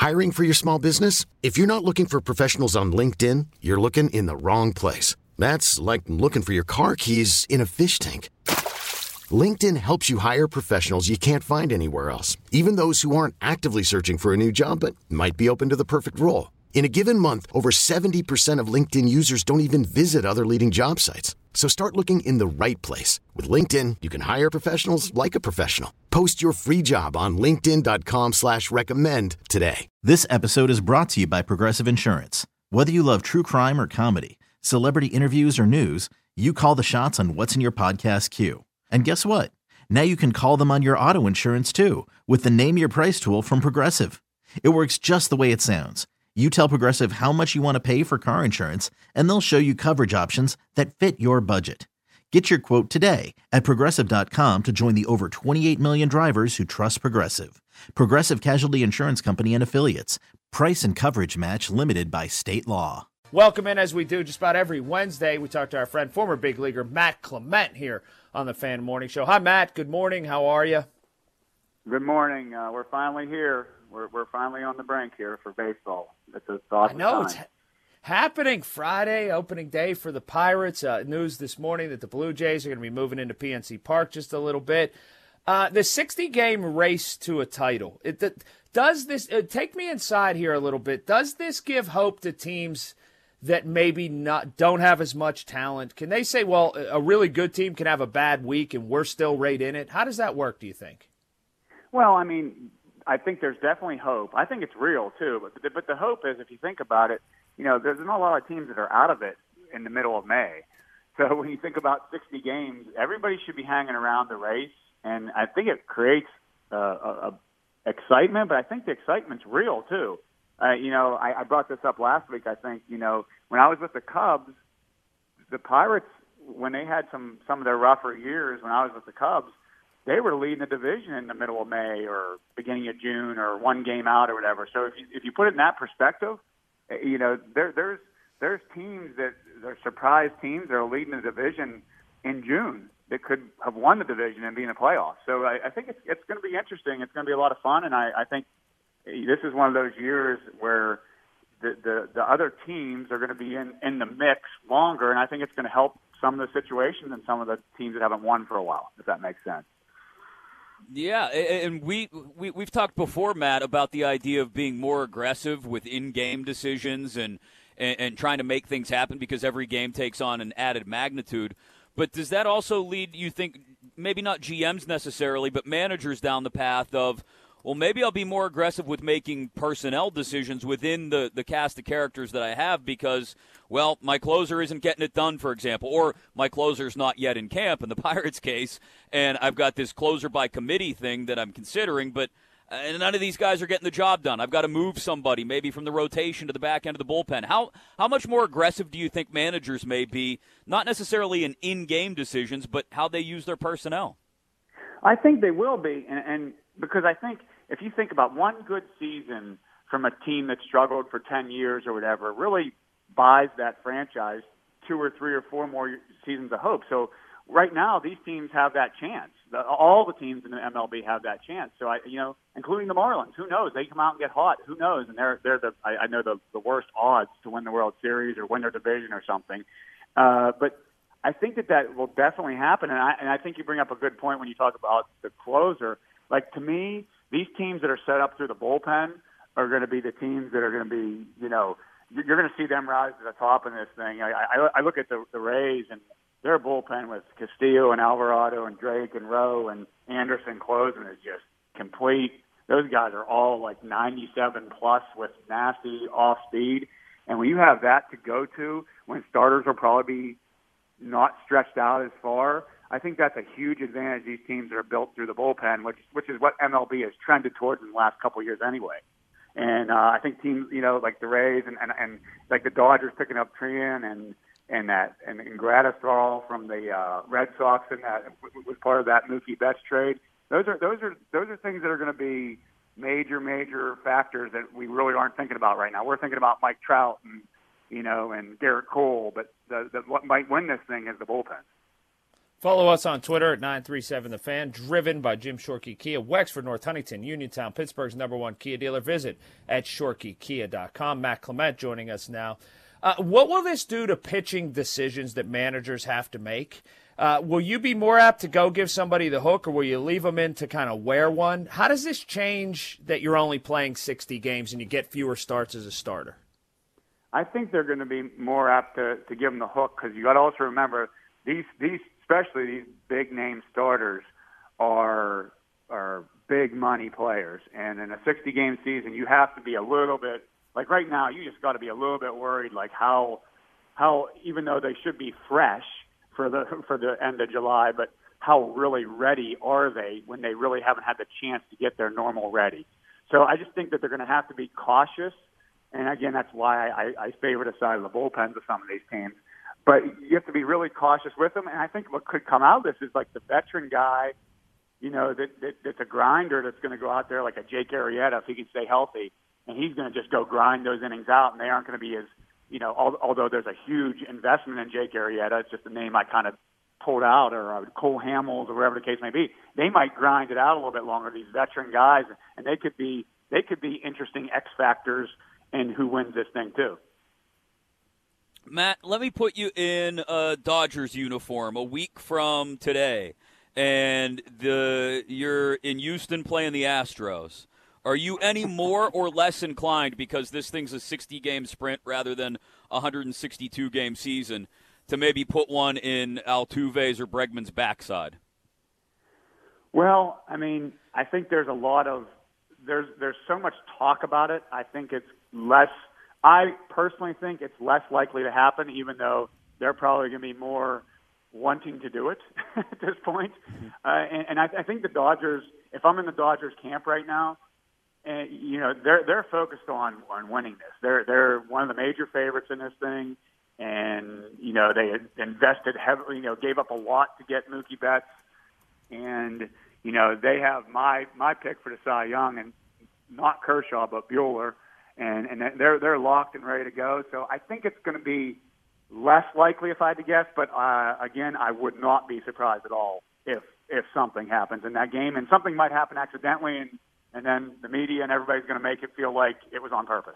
Hiring for your small business? If you're not looking for professionals on LinkedIn, you're looking in the wrong place. That's like looking for your car keys in a fish tank. LinkedIn helps you hire professionals you can't find anywhere else, even those who aren't actively searching for a new job but might be open to the perfect role. In a given month, over 70% of LinkedIn users don't even visit other leading job sites. So start looking in the right place. With LinkedIn, you can hire professionals like a professional. Post your free job on linkedin.com/recommend today. This episode is brought to you by Progressive Insurance. Whether you love true crime or comedy, celebrity interviews or news, you call the shots on what's in your podcast queue. And guess what? Now you can call them on your auto insurance too with the Name Your Price tool from Progressive. It works just the way it sounds. You tell Progressive how much you want to pay for car insurance, and they'll show you coverage options that fit your budget. Get your quote today at Progressive.com to join the over 28 million drivers who trust Progressive. Progressive Casualty Insurance Company and Affiliates. Price and coverage match limited by state law. Welcome in, as we do just about every Wednesday. We talk to our friend, former big leaguer Matt Clement here on the Fan Morning Show. Hi, Matt. Good morning. How are you? Good morning. We're finally here. We're finally on the brink here for baseball. It's a awesome I know time. it's happening Friday, opening day for the Pirates. News this morning that the Blue Jays are going to be moving into PNC Park just a little bit. The 60-game race to a title. Does this take me inside here a little bit? Does this give hope to teams that maybe don't have as much talent? Can they say, well, a really good team can have a bad week and we're still right in it? How does that work, do you think? Well, I mean, I think there's definitely hope. I think it's real, too. But the hope is, if you think about it, there's not a lot of teams that are out of it in the middle of May. So when you think about 60 games, everybody should be hanging around the race. And I think it creates excitement, but I think the excitement's real, too. I brought this up last week, I think. When I was with the Cubs, the Pirates, when they had some of their rougher years when I was with the Cubs, they were leading the division in the middle of May or beginning of June or one game out or whatever. So if you put it in that perspective, there's teams that are surprise teams that are leading the division in June that could have won the division and be in the playoffs. So I think it's going to be interesting. It's going to be a lot of fun, and I think this is one of those years where the other teams are going to be in the mix longer, and I think it's going to help some of the situations and some of the teams that haven't won for a while, if that makes sense. Yeah, and we've talked before, Matt, about the idea of being more aggressive with in-game decisions and trying to make things happen because every game takes on an added magnitude. But does that also lead, you think, maybe not GMs necessarily, but managers down the path of, well, maybe I'll be more aggressive with making personnel decisions within the cast of characters that I have because, well, my closer isn't getting it done, for example, or my closer's not yet in camp in the Pirates case, and I've got this closer by committee thing that I'm considering, but none of these guys are getting the job done. I've got to move somebody, maybe from the rotation to the back end of the bullpen. How much more aggressive do you think managers may be, not necessarily in game decisions, but how they use their personnel? I think they will be, and because I think if you think about one good season from a team that struggled for 10 years or whatever, it really buys that franchise 2 or 3 or 4 more seasons of hope. So right now, these teams have that chance. All the teams in the MLB have that chance. So including the Marlins, who knows? They come out and get hot. Who knows? And they're the worst odds to win the World Series or win their division or something. But I think that will definitely happen. And I think you bring up a good point when you talk about the closer. Like, to me, these teams that are set up through the bullpen are going to be the teams that are going to be, you're going to see them rise to the top in this thing. I look at the Rays and their bullpen with Castillo and Alvarado and Drake and Rowe and Anderson closing is just complete. Those guys are all like 97 plus with nasty off speed. And when you have that to go to, when starters will probably be not stretched out as far, I think that's a huge advantage. These teams that are built through the bullpen, which is what MLB has trended towards in the last couple of years anyway. And I think teams, like the Rays and like the Dodgers picking up Trian and Gratterall from the Red Sox, and that was part of that Mookie Betts trade. Those are things that are going to be major factors that we really aren't thinking about right now. We're thinking about Mike Trout and Garrett Cole, but what might win this thing is the bullpen. Follow us on Twitter at 937TheFan, driven by Jim Shorkey Kia, Wexford, North Huntington, Uniontown, Pittsburgh's #1 Kia dealer. Visit at ShorkeyKia.com. Matt Clement joining us now. What will this do to pitching decisions that managers have to make? Will you be more apt to go give somebody the hook, or will you leave them in to kind of wear one? How does this change that you're only playing 60 games and you get fewer starts as a starter? I think they're going to be more apt to give them the hook, because you got to also remember these especially these big name starters are big money players, and in a 60 game season you have to be a little bit, like right now you just got to be a little bit worried, like how even though they should be fresh for the end of July, but how really ready are they when they really haven't had the chance to get their normal ready. So I just think that they're going to have to be cautious, and again that's why I favor the side of the bullpens of some of these teams. But you have to be really cautious with them. And I think what could come out of this is like the veteran guy, that's a grinder that's going to go out there like a Jake Arrieta if he can stay healthy. And he's going to just go grind those innings out. And they aren't going to be as, although there's a huge investment in Jake Arrieta, it's just a name I kind of pulled out, or Cole Hamels or whatever the case may be. They might grind it out a little bit longer, these veteran guys. And they could be interesting X factors in who wins this thing too. Matt, let me put you in a Dodgers uniform a week from today, and you're in Houston playing the Astros. Are you any more or less inclined, because this thing's a 60-game sprint rather than a 162-game season, to maybe put one in Altuve's or Bregman's backside? Well, I mean, I think there's there's so much talk about it. I think it's less. I personally think it's less likely to happen, even though they're probably going to be more wanting to do it at this point. And I think the Dodgers, if I'm in the Dodgers camp right now, they're focused on winning this. They're one of the major favorites in this thing, and they invested heavily. Gave up a lot to get Mookie Betts, and they have my pick for the Cy Young, and not Kershaw but Buehler. And they're locked and ready to go. So I think it's going to be less likely if I had to guess. But again, I would not be surprised at all if something happens in that game, and something might happen accidentally, and then the media and everybody's going to make it feel like it was on purpose.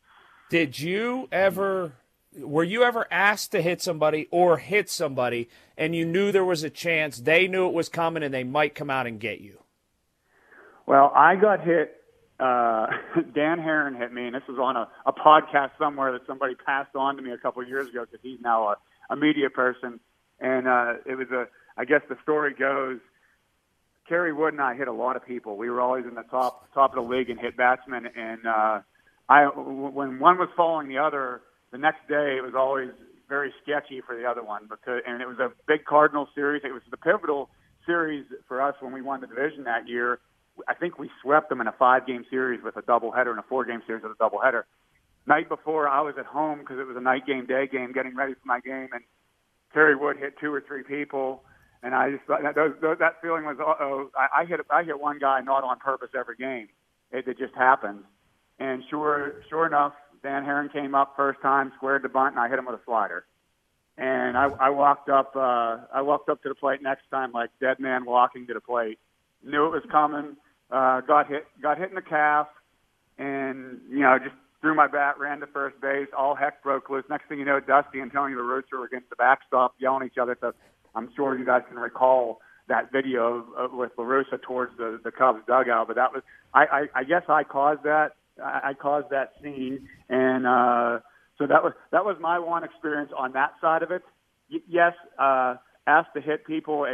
Were you ever asked to hit somebody or hit somebody, and you knew there was a chance, they knew it was coming, and they might come out and get you? Well, I got hit. Dan Herron hit me, and this was on a podcast somewhere that somebody passed on to me a couple of years ago, because he's now a media person. And it was I guess the story goes, Kerry Wood and I hit a lot of people. We were always in the top of the league and hit batsmen. And when one was following the other, the next day it was always very sketchy for the other one, and it was a big Cardinal series. It was the pivotal series for us when we won the division that year. I think we swept them in a 5-game series with a doubleheader and a 4-game series with a doubleheader. Night before, I was at home because it was a night game, day game, getting ready for my game, and Kerry Wood hit 2 or 3 people, and I just thought that feeling was, I hit one guy not on purpose every game. It just happens. And sure enough, Dan Herron came up first time, squared the bunt, and I hit him with a slider. And I walked up to the plate next time like dead man walking to the plate. Knew it was coming, got hit in the calf, and just threw my bat, ran to first base. All heck broke loose. Next thing you know, Dusty and Tony La Russa were against the backstop, yelling at each other. So I'm sure you guys can recall that video with La Russa towards the Cubs dugout. But that was, I guess I caused that. I caused that scene, and so that was my one experience on that side of it. Yes, asked to hit people.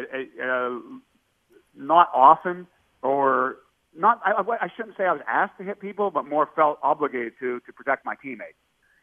Not often, or not. I shouldn't say I was asked to hit people, but more felt obligated to protect my teammates.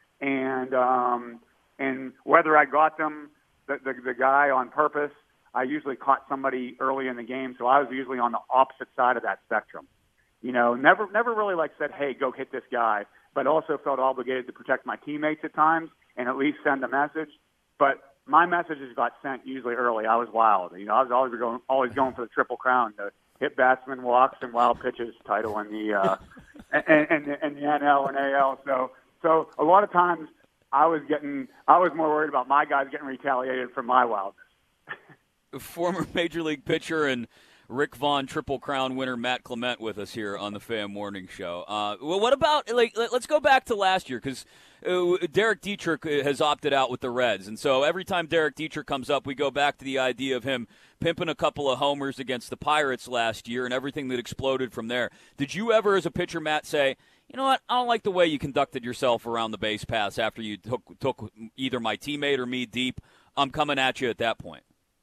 And whether I got them, the guy on purpose, I usually caught somebody early in the game, so I was usually on the opposite side of that spectrum. Never really said, hey, go hit this guy, but also felt obligated to protect my teammates at times and at least send a message. But my messages got sent usually early. I was wild. I was always going for the Triple Crown, the hit batsman, walks, and wild pitches title in the and the NL and AL. So a lot of times I was more worried about my guys getting retaliated for my wildness. former Major League pitcher and Rick Vaughn Triple Crown winner Matt Clement with us here on the Fan Morning Show. Well, what about, let's go back to last year, because Derek Dietrich has opted out with the Reds, and so every time Derek Dietrich comes up, we go back to the idea of him pimping a couple of homers against the Pirates last year and everything that exploded from there. Did you ever, as a pitcher, Matt, say, you know what, I don't like the way you conducted yourself around the base paths after you took either my teammate or me deep? I'm coming at you at that point.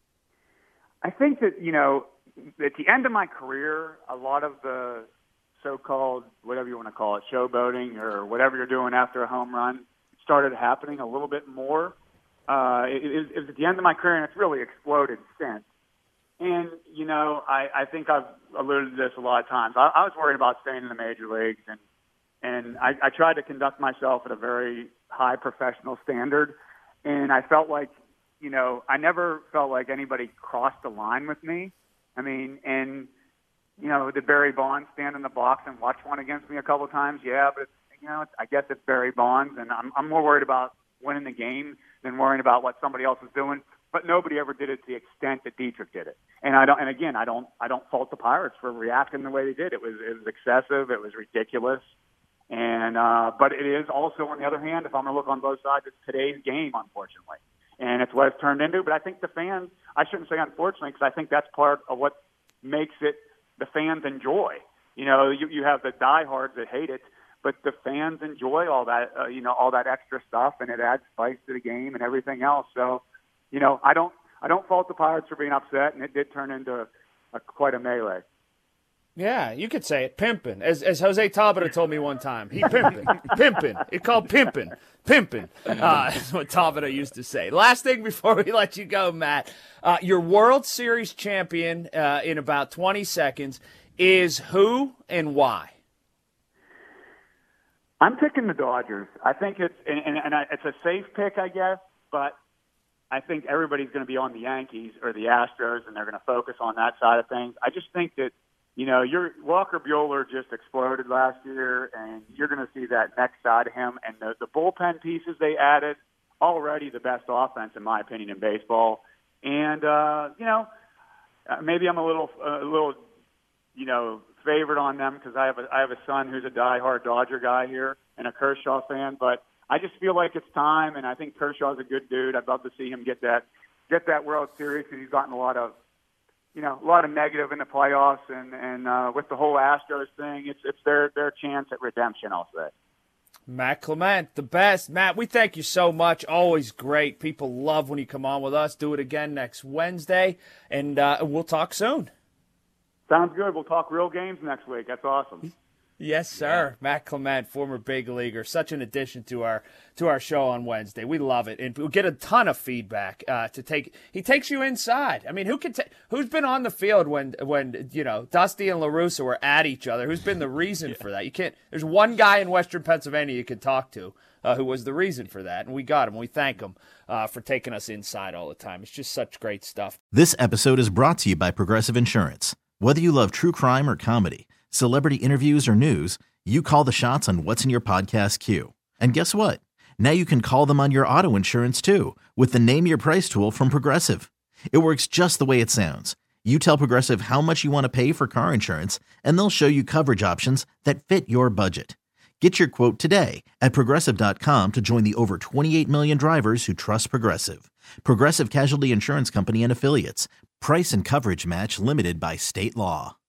I think that, at the end of my career, a lot of the so-called, whatever you want to call it, showboating or whatever you're doing after a home run started happening a little bit more. It was at the end of my career, and it's really exploded since. And, I think I've alluded to this a lot of times. I was worried about staying in the major leagues, and I tried to conduct myself at a very high professional standard. And I felt like, I never felt like anybody crossed the line with me. I mean, and, did Barry Bonds stand in the box and watch one against me a couple of times? Yeah, but, I guess it's Barry Bonds, and I'm more worried about winning the game than worrying about what somebody else is doing. But nobody ever did it to the extent that Dietrich did it. And I don't fault the Pirates for reacting the way they did. It was excessive. It was ridiculous. And but it is also, on the other hand, if I'm going to look on both sides, it's today's game, unfortunately. And it's what it's turned into. But I think the fans, I shouldn't say unfortunately, because I think that's part of what makes it the fans enjoy. You have the diehards that hate it, but the fans enjoy all that, all that extra stuff, and it adds spice to the game and everything else. So, I don't fault the Pirates for being upset, and it did turn into quite a melee. Yeah, you could say it, pimping. As Jose Tabata told me one time, he pimping, pimping. It's called pimping. That's what Tabata used to say. Last thing before we let you go, Matt, your World Series champion in about 20 seconds is who and why? I'm picking the Dodgers. I think it's it's a safe pick, I guess, but I think everybody's going to be on the Yankees or the Astros, and they're going to focus on that side of things. I just think that, your Walker Buehler just exploded last year, and you're going to see that next side of him. And the bullpen pieces they added, already the best offense, in my opinion, in baseball. And, maybe I'm a little favored on them because I have a son who's a diehard Dodger guy here and a Kershaw fan, but I just feel like it's time, and I think Kershaw's a good dude. I'd love to see him get that World Series because he's gotten a lot of negative in the playoffs, and with the whole Astros thing, it's their chance at redemption, I'll say. Matt Clement, the best. Matt, we thank you so much. Always great. People love when you come on with us. Do it again next Wednesday, and we'll talk soon. Sounds good. We'll talk real games next week. That's awesome. Yes, sir. Yeah. Matt Clement, former big leaguer, such an addition to our show on Wednesday. We love it, and we'll get a ton of feedback. He takes you inside. I mean, who's been on the field when Dusty and La Russa were at each other? Who's been the reason for that? You can't. There's one guy in Western Pennsylvania you can talk to who was the reason for that, and we got him. We thank him for taking us inside all the time. It's just such great stuff. This episode is brought to you by Progressive Insurance. Whether you love true crime or comedy, celebrity interviews or news, you call the shots on what's in your podcast queue. And guess what? Now you can call them on your auto insurance too with the Name Your Price tool from Progressive. It works just the way it sounds. You tell Progressive how much you want to pay for car insurance, and they'll show you coverage options that fit your budget. Get your quote today at Progressive.com to join the over 28 million drivers who trust Progressive. Progressive Casualty Insurance Company and Affiliates. Price and coverage match limited by state law.